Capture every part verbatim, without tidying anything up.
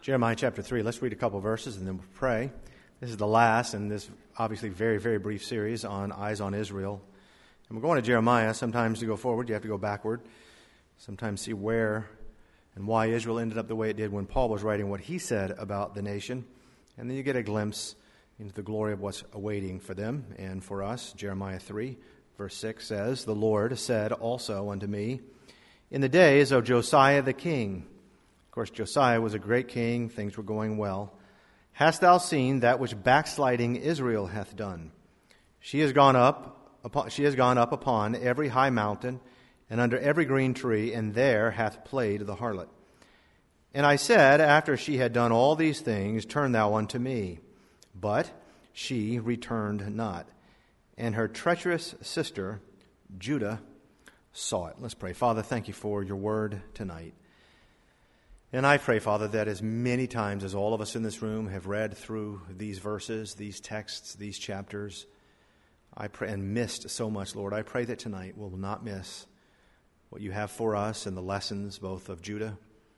Jeremiah chapter three. Let's read a couple verses and then we'll pray. This is the last in this obviously very, very brief series on Eyes on Israel. And we're going to Jeremiah. Sometimes to go forward, you have to go backward. Sometimes see where and why Israel ended up the way it did when Paul was writing what he said about the nation. And then you get a glimpse into the glory of what's awaiting for them and for us. Jeremiah three, verse six says, "The Lord said also unto me, in the days of Josiah the king," of course, Josiah was a great king. Things were going well. "Hast thou seen that which backsliding Israel hath done? She has gone up upon, she has gone up upon every high mountain and under every green tree, and there hath played the harlot. And I said, after she had done all these things, Turn thou unto me. But she returned not. And her treacherous sister, Judah, saw it." Let's pray. Father, thank you for your word tonight. And I pray, Father, that as many times as all of us in this room have read through these verses, these texts, these chapters, I pray, and missed so much, Lord, I pray that tonight we'll not miss what you have for us and the lessons both of Judah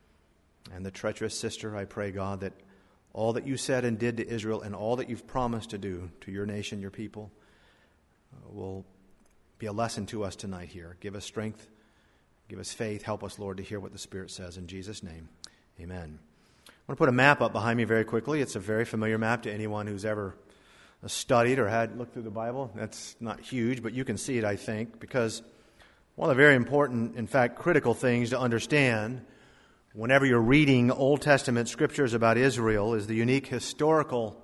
and the treacherous sister. I pray, God, that all that you said and did to Israel and all that you've promised to do to your nation, your people, uh, will be a lesson to us tonight here. Give us strength. Give us faith. Help us, Lord, to hear what the Spirit says. In Jesus' name, amen. I want to put a map up behind me very quickly. It's a very familiar map to anyone who's ever studied or had looked through the Bible. That's not huge, but you can see it, I think, because one of the very important, in fact, critical things to understand whenever you're reading Old Testament scriptures about Israel is the unique historical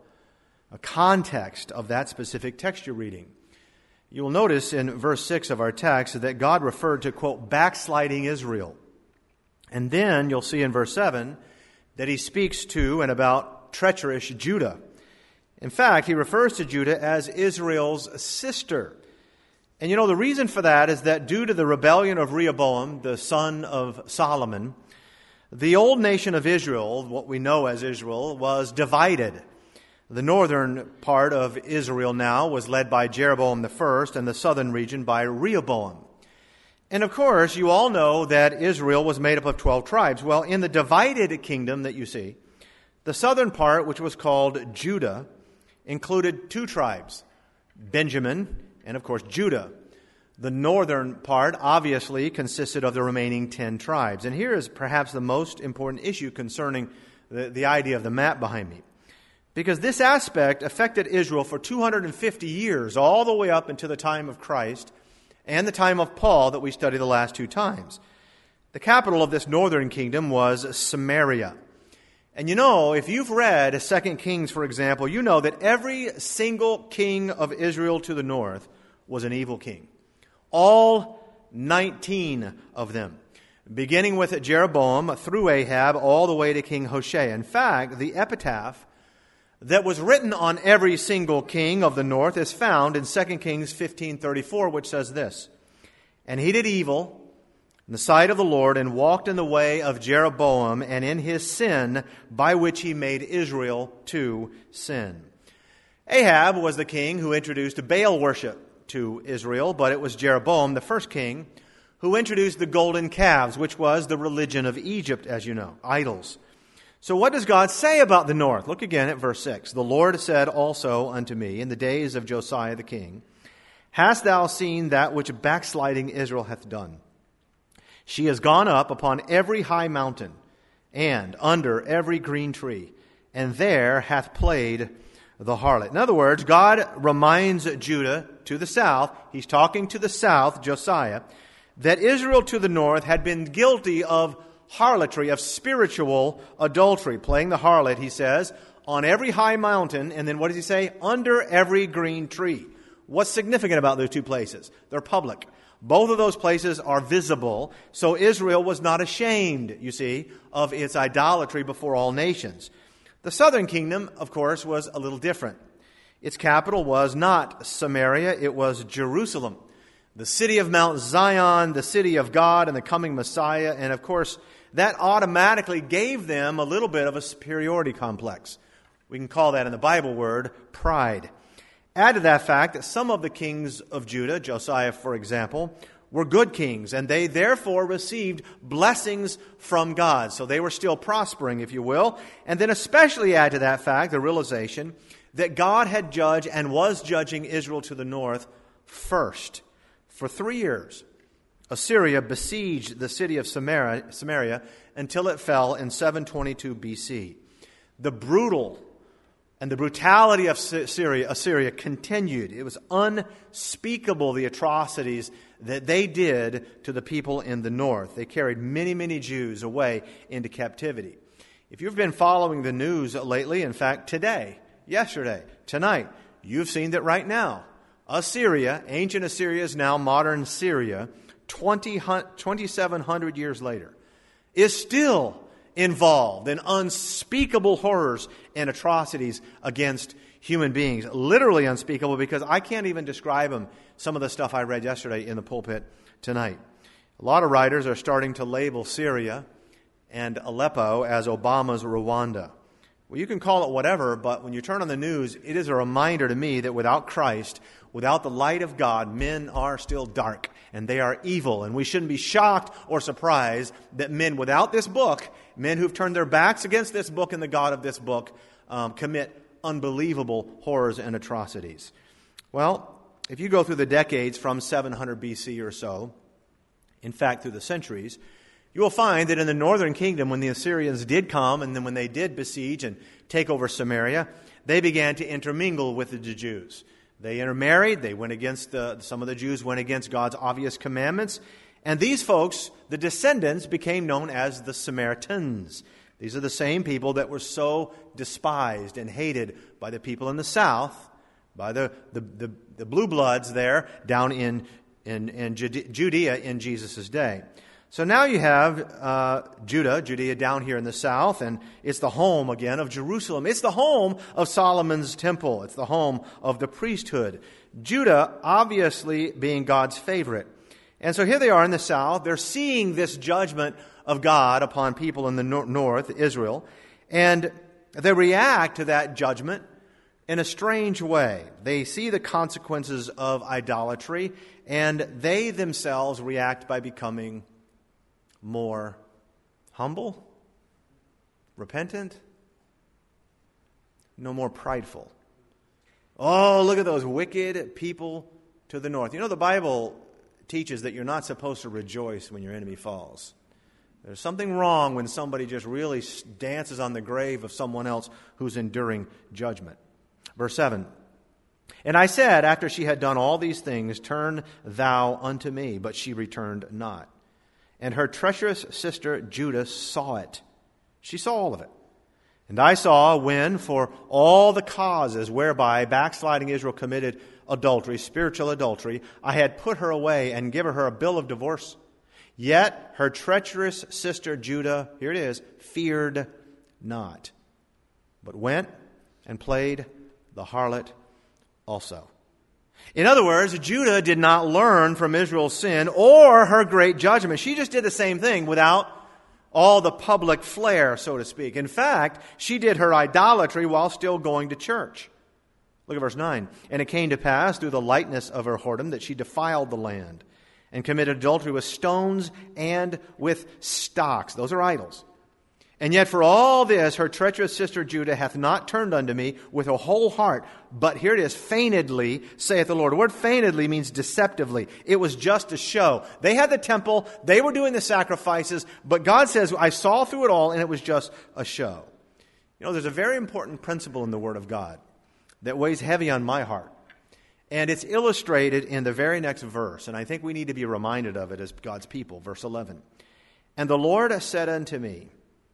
context of that specific text you're reading. You will notice in verse six of our text that God referred to, quote, backsliding Israel. And then you'll see in verse seven that he speaks to and about treacherous Judah. In fact, he refers to Judah as Israel's sister. And you know, the reason for that is that due to the rebellion of Rehoboam, the son of Solomon, the old nation of Israel, what we know as Israel, was divided. The northern part of Israel now was led by Jeroboam the first, and the southern region by Rehoboam. And of course, you all know that Israel was made up of twelve tribes. Well, in the divided kingdom that you see, the southern part, which was called Judah, included two tribes, Benjamin and, of course, Judah. The northern part obviously consisted of the remaining ten tribes. And here is perhaps the most important issue concerning the, the idea of the map behind me. Because this aspect affected Israel for two hundred fifty years, all the way up until the time of Christ and the time of Paul that we studied the last two times. The capital of this northern kingdom was Samaria. And you know, if you've read Second Kings, for example, you know that every single king of Israel to the north was an evil king. All nineteen of them, beginning with Jeroboam through Ahab all the way to King Hoshea. In fact, the epitaph that was written on every single king of the north is found in Second Kings fifteen thirty-four, which says this, "And he did evil in the sight of the Lord, and walked in the way of Jeroboam, and in his sin, by which he made Israel to sin." Ahab was the king who introduced Baal worship to Israel, but it was Jeroboam, the first king, who introduced the golden calves, which was the religion of Egypt, as you know, idols. So what does God say about the north? Look again at verse six. "The Lord said also unto me in the days of Josiah the king, Hast thou seen that which backsliding Israel hath done? She has gone up upon every high mountain and under every green tree, and there hath played the harlot." In other words, God reminds Judah to the south, he's talking to the south, Josiah, that Israel to the north had been guilty of harlotry, of spiritual adultery, playing the harlot, he says, on every high mountain, and then what does he say? Under every green tree. What's significant about those two places? They're public. Both of those places are visible, so Israel was not ashamed, you see, of its idolatry before all nations. The southern kingdom, of course, was a little different. Its capital was not Samaria, it was Jerusalem, the city of Mount Zion, the city of God and the coming Messiah, and of course, that automatically gave them a little bit of a superiority complex. We can call that in the Bible word pride. Add to that fact that some of the kings of Judah, Josiah, for example, were good kings, and they therefore received blessings from God. So they were still prospering, if you will. And then especially add to that fact the realization that God had judged and was judging Israel to the north first. For three years, Assyria besieged the city of Samaria, Samaria until it fell in seven twenty-two B C. The brutal and the brutality of Syria, Assyria continued. It was unspeakable, the atrocities that they did to the people in the north. They carried many, many Jews away into captivity. If you've been following the news lately, in fact, today, yesterday, tonight, you've seen that right now, Assyria, ancient Assyria is now modern Syria, twenty-seven hundred years later, is still involved in unspeakable horrors and atrocities against human beings. Literally unspeakable, because I can't even describe them, some of the stuff I read yesterday in the pulpit tonight. A lot of writers are starting to label Syria and Aleppo as Obama's Rwanda. Well, you can call it whatever, but when you turn on the news, it is a reminder to me that without Christ, without the light of God, men are still dark and they are evil. And we shouldn't be shocked or surprised that men without this book, men who've turned their backs against this book and the God of this book, um, commit unbelievable horrors and atrocities. Well, if you go through the decades from seven hundred B C or so, in fact through the centuries, you will find that in the northern kingdom, when the Assyrians did come and then when they did besiege and take over Samaria, they began to intermingle with the Jews. They intermarried. They went against the, some of the Jews went against God's obvious commandments. And these folks, the descendants, became known as the Samaritans. These are the same people that were so despised and hated by the people in the south, by the, the, the, the blue bloods there down in, in, in Judea in Jesus' day. So now you have uh, Judah, Judea down here in the south, and it's the home again of Jerusalem. It's the home of Solomon's temple. It's the home of the priesthood. Judah obviously being God's favorite. And so here they are in the south. They're seeing this judgment of God upon people in the nor- north, Israel, and they react to that judgment in a strange way. They see the consequences of idolatry, and they themselves react by becoming more humble, repentant, no more prideful. Oh, look at those wicked people to the north. You know, the Bible teaches that you're not supposed to rejoice when your enemy falls. There's something wrong when somebody just really dances on the grave of someone else who's enduring judgment. Verse seven, and I said, after she had done all these things, turn thou unto me, but she returned not. And her treacherous sister Judah saw it. She saw all of it. And I saw when, for all the causes whereby backsliding Israel committed adultery, spiritual adultery, I had put her away and given her a bill of divorce. Yet her treacherous sister Judah, here it is, feared not, but went and played the harlot also. In other words, Judah did not learn from Israel's sin or her great judgment. She just did the same thing without all the public flair, so to speak. In fact, she did her idolatry while still going to church. Look at verse nine. And it came to pass through the lightness of her whoredom that she defiled the land and committed adultery with stones and with stocks. Those are idols. And yet for all this, her treacherous sister Judah hath not turned unto me with her whole heart. But here it is, feignedly, saith the Lord. The word feignedly means deceptively. It was just a show. They had the temple. They were doing the sacrifices. But God says, I saw through it all, and it was just a show. You know, there's a very important principle in the Word of God that weighs heavy on my heart. And it's illustrated in the very next verse. And I think we need to be reminded of it as God's people. Verse eleven. And the Lord said unto me,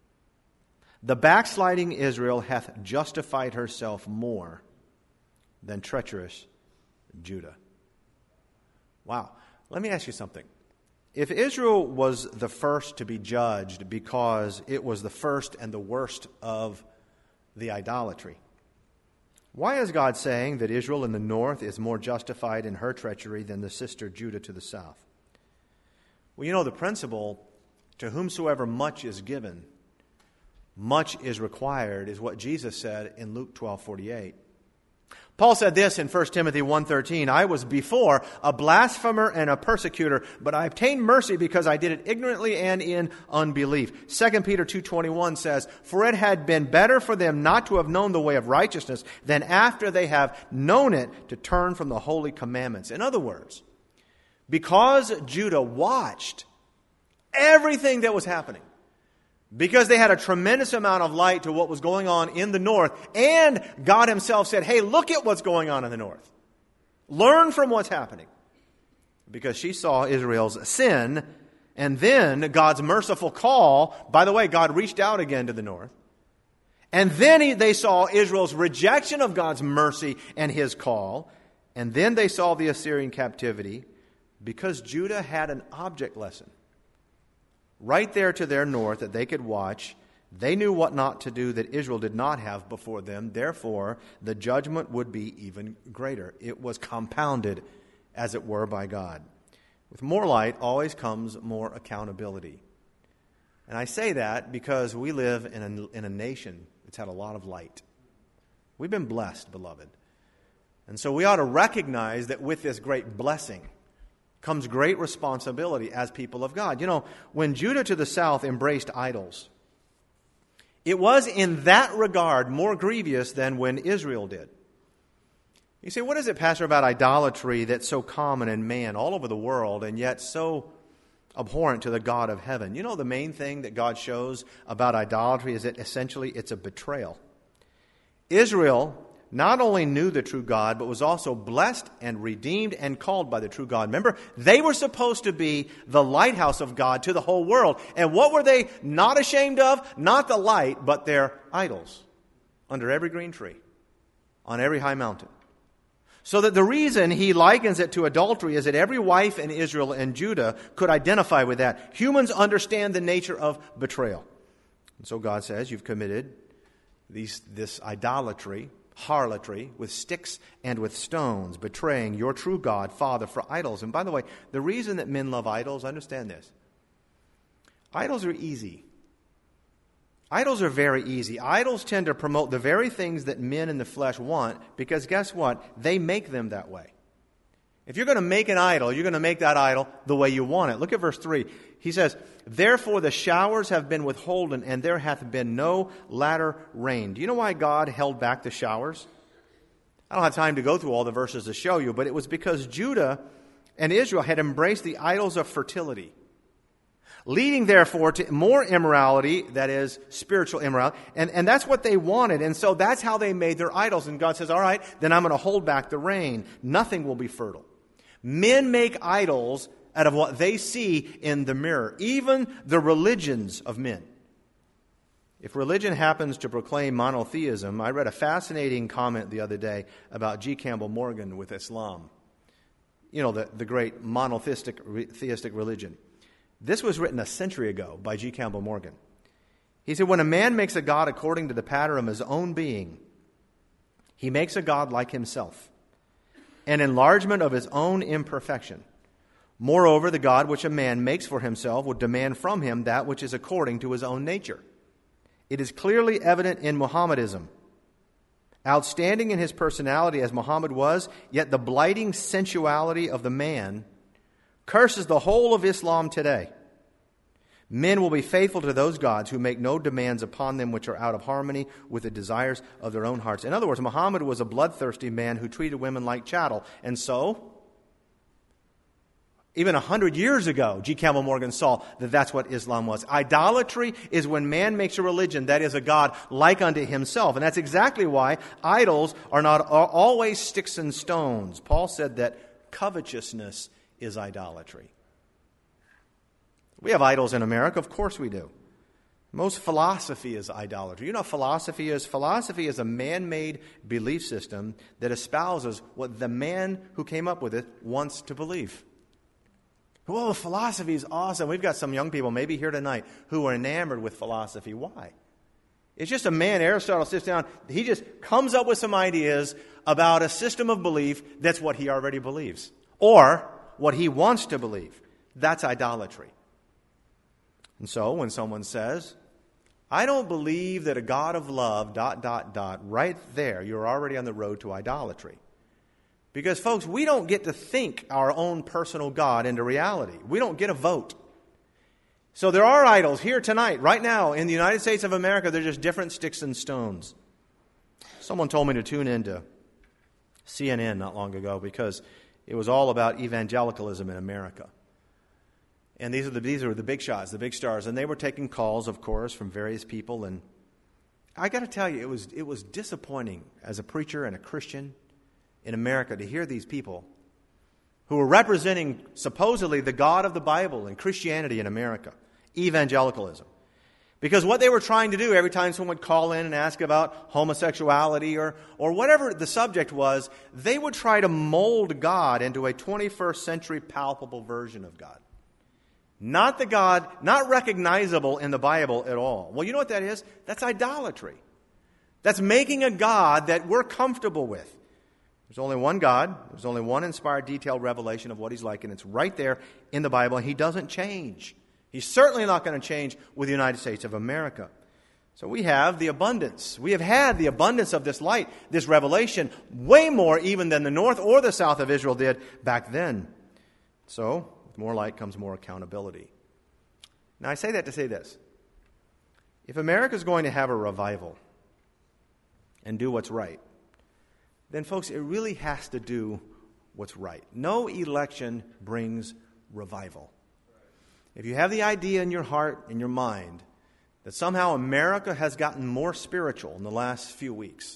the backsliding Israel hath justified herself more than treacherous Judah. Wow. Let me ask you something. If Israel was the first to be judged because it was the first and the worst of the idolatry, why is God saying that Israel in the north is more justified in her treachery than the sister Judah to the south? Well, you know the principle, to whomsoever much is given, much is required, is what Jesus said in Luke twelve forty-eight. Paul said this in First Timothy one thirteen, I was before a blasphemer and a persecutor, but I obtained mercy because I did it ignorantly and in unbelief. Second Peter two twenty-one says, for it had been better for them not to have known the way of righteousness than after they have known it to turn from the holy commandments. In other words, because Judah watched everything that was happening, because they had a tremendous amount of light to what was going on in the north, and God himself said, hey, look at what's going on in the north. Learn from what's happening. Because she saw Israel's sin, and then God's merciful call. By the way, God reached out again to the north. And then he, they saw Israel's rejection of God's mercy and his call. And then they saw the Assyrian captivity because Judah had an object lesson right there to their north that they could watch. They knew what not to do that Israel did not have before them. Therefore, the judgment would be even greater. It was compounded, as it were, by God. With more light always comes more accountability. And I say that because we live in a, in a nation that's had a lot of light. We've been blessed, beloved. And so we ought to recognize that with this great blessing comes great responsibility as people of God. You know, when Judah to the south embraced idols, it was in that regard more grievous than when Israel did. You say, what is it, Pastor, about idolatry that's so common in man all over the world and yet so abhorrent to the God of heaven? You know, the main thing that God shows about idolatry is that essentially it's a betrayal. Israel not only knew the true God, but was also blessed and redeemed and called by the true God. Remember, they were supposed to be the lighthouse of God to the whole world. And what were they not ashamed of? Not the light, but their idols. Under every green tree, on every high mountain. So that the reason he likens it to adultery is that every wife in Israel and Judah could identify with that. Humans understand the nature of betrayal. And so God says, you've committed these, this idolatry, harlotry, with sticks and with stones, betraying your true God, Father, for idols. And by the way, the reason that men love idols, understand this. Idols are easy. Idols are very easy. Idols tend to promote the very things that men in the flesh want, because guess what? They make them that way. If you're going to make an idol, you're going to make that idol the way you want it. Look at verse three. He says, therefore the showers have been withholden, and there hath been no latter rain. Do you know why God held back the showers? I don't have time to go through all the verses to show you, but it was because Judah and Israel had embraced the idols of fertility, leading therefore to more immorality, that is, spiritual immorality. And, and that's what they wanted. And so that's how they made their idols. And God says, all right, then I'm going to hold back the rain. Nothing will be fertile. Men make idols out of what they see in the mirror, even the religions of men. If religion happens to proclaim monotheism, I read a fascinating comment the other day about G. Campbell Morgan with Islam. You know, the, the great monotheistic theistic religion. This was written a century ago by G. Campbell Morgan. He said, when a man makes a God according to the pattern of his own being, he makes a God like himself, an enlargement of his own imperfection. Moreover, the God which a man makes for himself will demand from him that which is according to his own nature. It is clearly evident in Mohammedanism. Outstanding in his personality as Muhammad was, yet the blighting sensuality of the man curses the whole of Islam today. Men will be faithful to those gods who make no demands upon them which are out of harmony with the desires of their own hearts. In other words, Muhammad was a bloodthirsty man who treated women like chattel. And so, even a hundred years ago, G. Campbell Morgan saw that that's what Islam was. Idolatry is when man makes a religion that is a God like unto himself. And that's exactly why idols are not always sticks and stones. Paul said that covetousness is idolatry. We have idols in America. Of course we do. Most philosophy is idolatry. You know what philosophy is? Philosophy is a man-made belief system that espouses what the man who came up with it wants to believe. Well, philosophy is awesome. We've got some young people maybe here tonight who are enamored with philosophy. Why? It's just a man, Aristotle sits down, he just comes up with some ideas about a system of belief that's what he already believes. Or what he wants to believe. That's idolatry. And so when someone says, I don't believe that a God of love, dot, dot, dot, right there, you're already on the road to idolatry. Because, folks, we don't get to think our own personal God into reality. We don't get a vote. So there are idols here tonight, right now, in the United States of America. They're just different sticks and stones. Someone told me to tune into C N N not long ago because it was all about evangelicalism in America. And these are the these are the big shots, the big stars, and they were taking calls, of course, from various people. And I got to tell you, it was it was disappointing as a preacher and a Christian in America to hear these people who were representing supposedly the God of the Bible and Christianity in America, evangelicalism. Because what they were trying to do every time someone would call in and ask about homosexuality or, or whatever the subject was, they would try to mold God into a twenty-first century palpable version of God. Not the God, not recognizable in the Bible at all. Well, you know what that is? That's idolatry. That's making a God that we're comfortable with. There's only one God. There's only one inspired, detailed revelation of what He's like, and it's right there in the Bible, and He doesn't change. He's certainly not going to change with the United States of America. So we have the abundance. We have had the abundance of this light, this revelation, way more even than the north or the south of Israel did back then. So, with more light comes more accountability. Now, I say that to say this. If America is going to have a revival and do what's right, then, folks, it really has to do what's right. No election brings revival. If you have the idea in your heart and your mind that somehow America has gotten more spiritual in the last few weeks,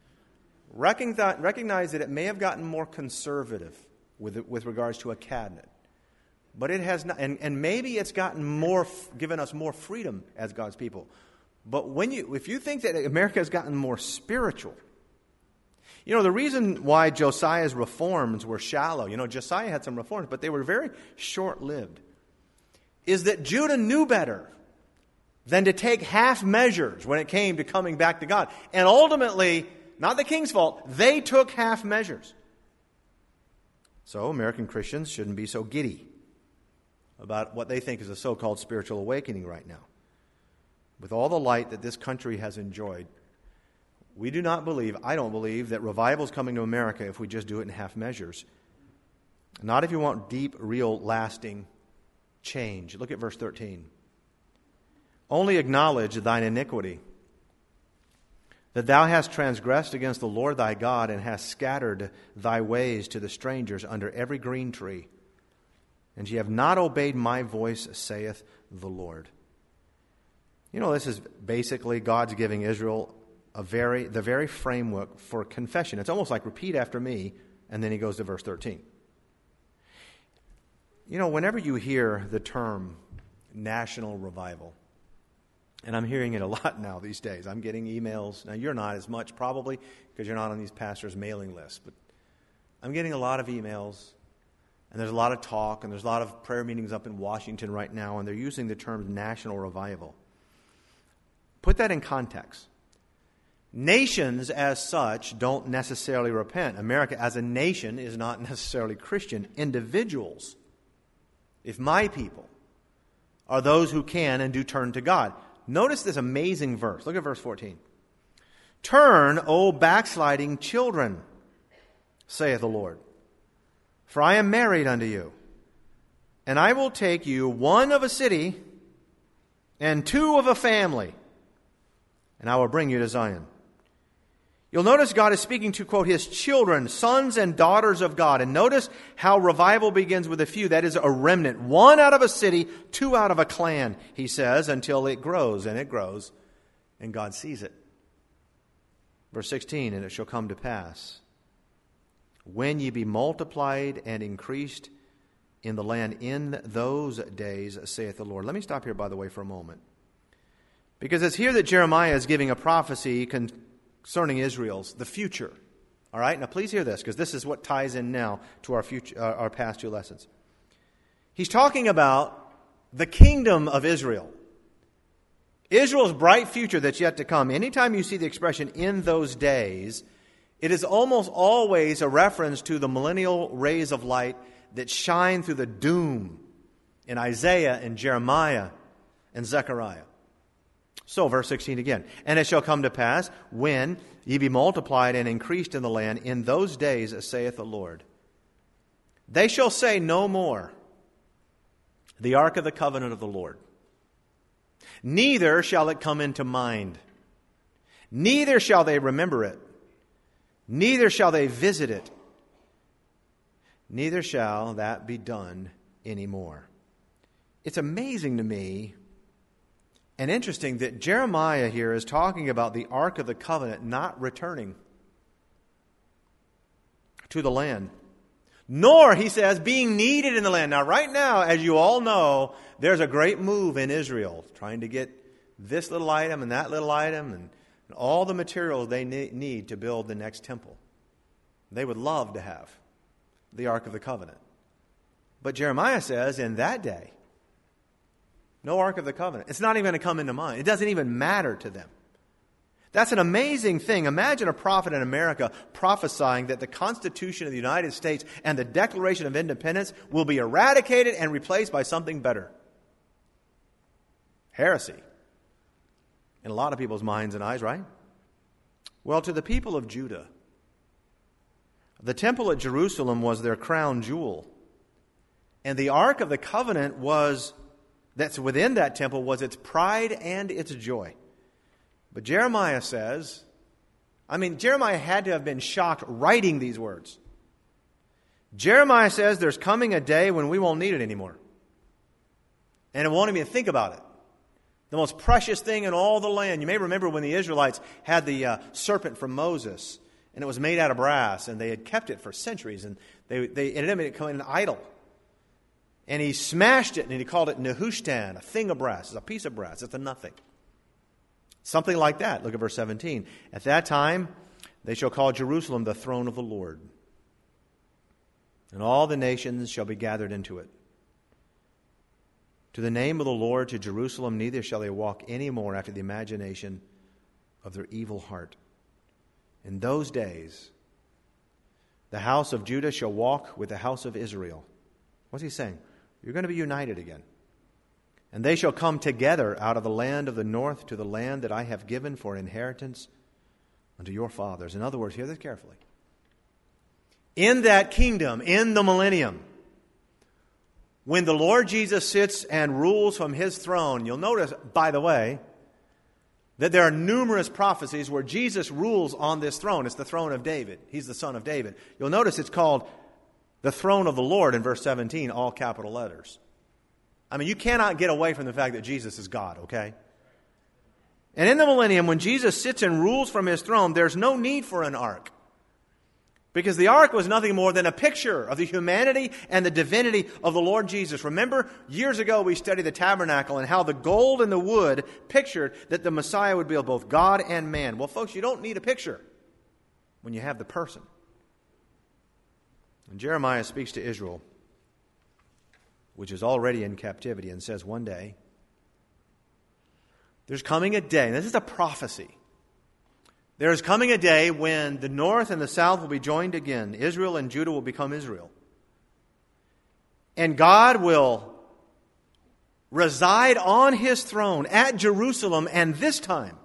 recognize that it may have gotten more conservative with with regards to a cabinet. But it has not, and, and maybe it's gotten more, given us more freedom as God's people. But when you, if you think that America has gotten more spiritual, you know, the reason why Josiah's reforms were shallow, you know, Josiah had some reforms, but they were very short-lived, is that Judah knew better than to take half measures when it came to coming back to God. And ultimately, not the king's fault, they took half measures. So American Christians shouldn't be so giddy about what they think is a so-called spiritual awakening right now. With all the light that this country has enjoyed, we do not believe, I don't believe, that revival is coming to America if we just do it in half measures. Not if you want deep, real, lasting change. Look at verse thirteen. Only acknowledge thine iniquity, that thou hast transgressed against the Lord thy God, and hast scattered thy ways to the strangers under every green tree. And ye have not obeyed my voice, saith the Lord. You know, this is basically God's giving Israel a very the very framework for confession. It's almost like repeat after me, and then he goes to verse thirteen. You know, whenever you hear the term national revival, and I'm hearing it a lot now these days. I'm getting emails. Now, you're not as much probably because you're not on these pastors' mailing lists, but I'm getting a lot of emails, and there's a lot of talk, and there's a lot of prayer meetings up in Washington right now, and they're using the term national revival. Put that in context. Nations as such don't necessarily repent. America as a nation is not necessarily Christian. Individuals, if my people, are those who can and do turn to God. Notice this amazing verse. Look at verse fourteen. Turn, O backsliding children, saith the Lord, for I am married unto you, and I will take you one of a city and two of a family, and I will bring you to Zion. You'll notice God is speaking to, quote, His children, sons and daughters of God. And notice how revival begins with a few. That is a remnant. One out of a city, two out of a clan, he says, until it grows, and it grows, and God sees it. Verse sixteen, and it shall come to pass, when ye be multiplied and increased in the land in those days, saith the Lord. Let me stop here, by the way, for a moment. Because it's here that Jeremiah is giving a prophecy con- concerning Israel's, the future. All right? Now please hear this, because this is what ties in now to our future, uh, our past two lessons. He's talking about the kingdom of Israel. Israel's bright future that's yet to come. Anytime you see the expression in those days, it is almost always a reference to the millennial rays of light that shine through the doom in Isaiah and Jeremiah and Zechariah. So, verse sixteen again. And it shall come to pass, when ye be multiplied and increased in the land, in those days, saith the Lord, they shall say no more, the ark of the covenant of the Lord. Neither shall it come into mind. Neither shall they remember it. Neither shall they visit it. Neither shall that be done anymore. It's amazing to me and interesting that Jeremiah here is talking about the Ark of the Covenant not returning to the land. Nor, he says, being needed in the land. Now, right now, as you all know, there's a great move in Israel trying to get this little item and that little item and all the materials they need to build the next temple. They would love to have the Ark of the Covenant. But Jeremiah says, in that day, no Ark of the Covenant. It's not even going to come into mind. It doesn't even matter to them. That's an amazing thing. Imagine a prophet in America prophesying that the Constitution of the United States and the Declaration of Independence will be eradicated and replaced by something better. Heresy. In a lot of people's minds and eyes, right? Well, to the people of Judah, the temple at Jerusalem was their crown jewel. And the Ark of the Covenant was, that's within that temple, was its pride and its joy. But Jeremiah says, I mean, Jeremiah had to have been shocked writing these words. Jeremiah says there's coming a day when we won't need it anymore. And it won't even think about it. The most precious thing in all the land. You may remember when the Israelites had the uh, serpent from Moses, and it was made out of brass, and they had kept it for centuries, and they, they ended up becoming an idol. And he smashed it, and he called it Nehushtan, a thing of brass. It's a piece of brass. It's a nothing. Something like that. Look at verse seventeen. At that time, they shall call Jerusalem the throne of the Lord, and all the nations shall be gathered into it. To the name of the Lord, to Jerusalem, neither shall they walk any more after the imagination of their evil heart. In those days, the house of Judah shall walk with the house of Israel. What's he saying? You're going to be united again. And they shall come together out of the land of the north to the land that I have given for inheritance unto your fathers. In other words, hear this carefully. In that kingdom, in the millennium, when the Lord Jesus sits and rules from his throne, you'll notice, by the way, that there are numerous prophecies where Jesus rules on this throne. It's the throne of David. He's the son of David. You'll notice it's called the throne of the Lord in verse seventeen, all capital letters. I mean, you cannot get away from the fact that Jesus is God, okay? And in the millennium, when Jesus sits and rules from his throne, there's no need for an ark. Because the ark was nothing more than a picture of the humanity and the divinity of the Lord Jesus. Remember, years ago we studied the tabernacle and how the gold and the wood pictured that the Messiah would be both God and man. Well, folks, you don't need a picture when you have the person. And Jeremiah speaks to Israel, which is already in captivity, and says one day, there's coming a day, and this is a prophecy. There is coming a day when the north and the south will be joined again. Israel and Judah will become Israel. And God will reside on his throne at Jerusalem, and this time,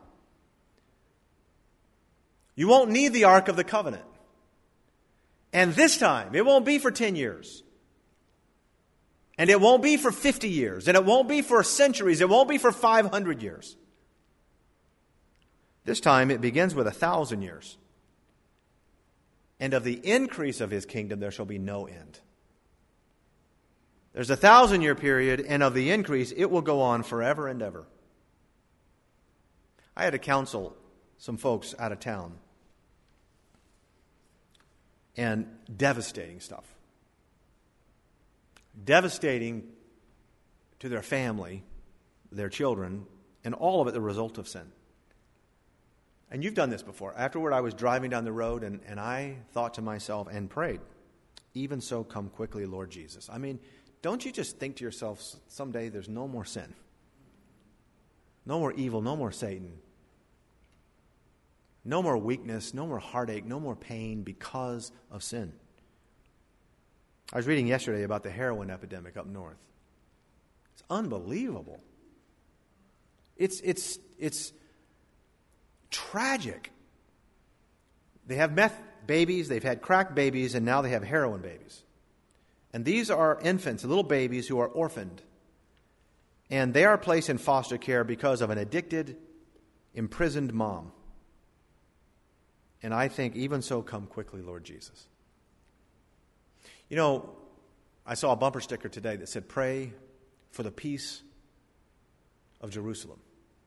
you won't need the Ark of the Covenant. And this time, it won't be for ten years. And it won't be for fifty years. And it won't be for centuries. It won't be for five hundred years. This time it begins with a thousand years. And of the increase of his kingdom there shall be no end. There's a thousand year period, and of the increase it will go on forever and ever. I had to counsel some folks out of town. And devastating stuff. Devastating to their family, their children, and all of it the result of sin. And you've done this before. Afterward, I was driving down the road, and, and I thought to myself and prayed, even so come quickly, Lord Jesus. I mean, don't you just think to yourself, someday there's no more sin. No more evil, no more Satan. No more weakness, no more heartache, no more pain because of sin. I was reading yesterday about the heroin epidemic up north. It's unbelievable. It's it's it's tragic. They have meth babies, they've had crack babies, and now they have heroin babies. And these are infants, little babies who are orphaned. And they are placed in foster care because of an addicted, imprisoned mom. And I think, even so, come quickly, Lord Jesus. You know, I saw a bumper sticker today that said, pray for the peace of Jerusalem.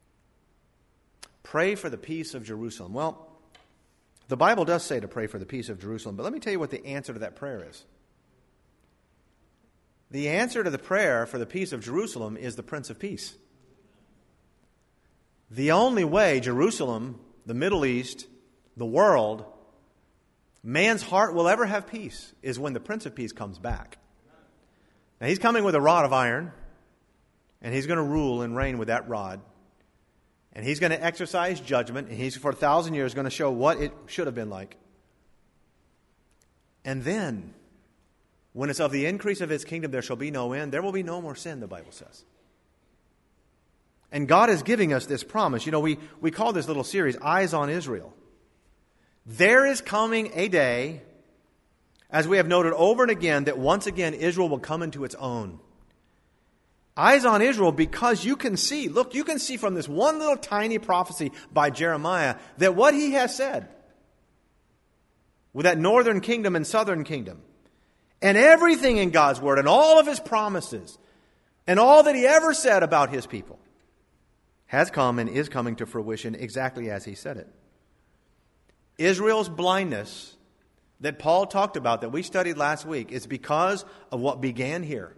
Pray for the peace of Jerusalem. Well, the Bible does say to pray for the peace of Jerusalem, but let me tell you what the answer to that prayer is. The answer to the prayer for the peace of Jerusalem is the Prince of Peace. The only way Jerusalem, the Middle East, the world, man's heart will ever have peace is when the Prince of Peace comes back. Now, he's coming with a rod of iron, and he's going to rule and reign with that rod. And he's going to exercise judgment, and he's, for a thousand years, going to show what it should have been like. And then, when it's of the increase of his kingdom, there shall be no end. There will be no more sin, the Bible says. And God is giving us this promise. You know, we, we call this little series, Eyes on Israel. There is coming a day, as we have noted over and again, that once again Israel will come into its own. Eyes on Israel, because you can see, look, you can see from this one little tiny prophecy by Jeremiah that what he has said with that northern kingdom and southern kingdom and everything in God's word and all of his promises and all that he ever said about his people has come and is coming to fruition exactly as he said it. Israel's blindness that Paul talked about, that we studied last week, is because of what began here.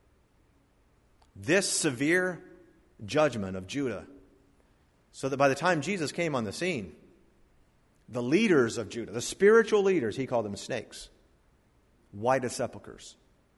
This severe judgment of Judah. So that by the time Jesus came on the scene, the leaders of Judah, the spiritual leaders, he called them snakes, white as sepulchres,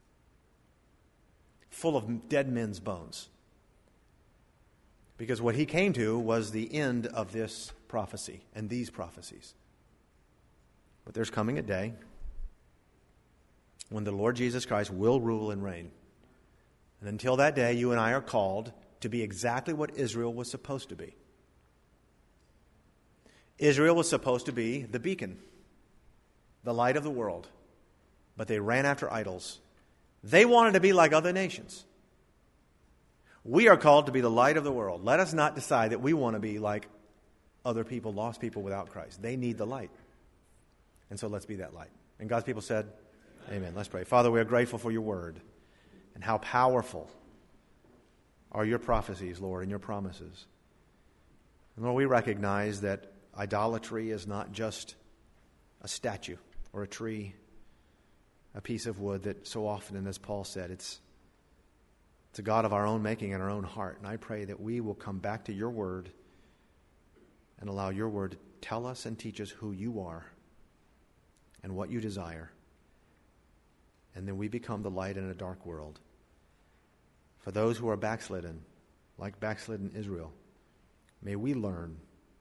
full of dead men's bones. Because what he came to was the end of this prophecy and these prophecies. But there's coming a day when the Lord Jesus Christ will rule and reign. And until that day, you and I are called to be exactly what Israel was supposed to be. Israel was supposed to be the beacon, the light of the world. But they ran after idols. They wanted to be like other nations. We are called to be the light of the world. Let us not decide that we want to be like other people, lost people without Christ. They need the light. And so let's be that light. And God's people said, Amen. Amen. Let's pray. Father, we are grateful for your word. And how powerful are your prophecies, Lord, and your promises. And Lord, we recognize that idolatry is not just a statue or a tree, a piece of wood that so often, and as Paul said, it's, it's a God of our own making in our own heart. And I pray that we will come back to your word and allow your word to tell us and teach us who you are and what you desire. And then we become the light in a dark world. For those who are backslidden, like backslidden Israel, may we learn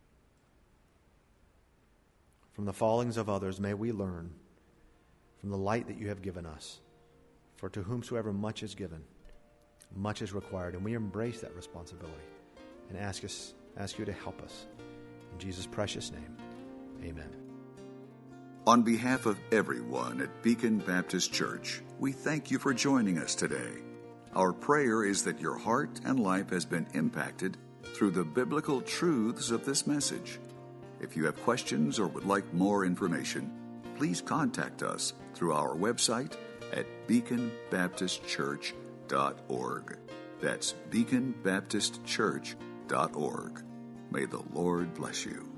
from the fallings of others. May we learn from the light that you have given us. For to whomsoever much is given, much is required. And we embrace that responsibility and ask us, ask you to help us. In Jesus' precious name, amen. On behalf of everyone at Beacon Baptist Church, we thank you for joining us today. Our prayer is that your heart and life has been impacted through the biblical truths of this message. If you have questions or would like more information, please contact us through our website at beacon baptist church dot org. That's beacon baptist church dot org. May the Lord bless you.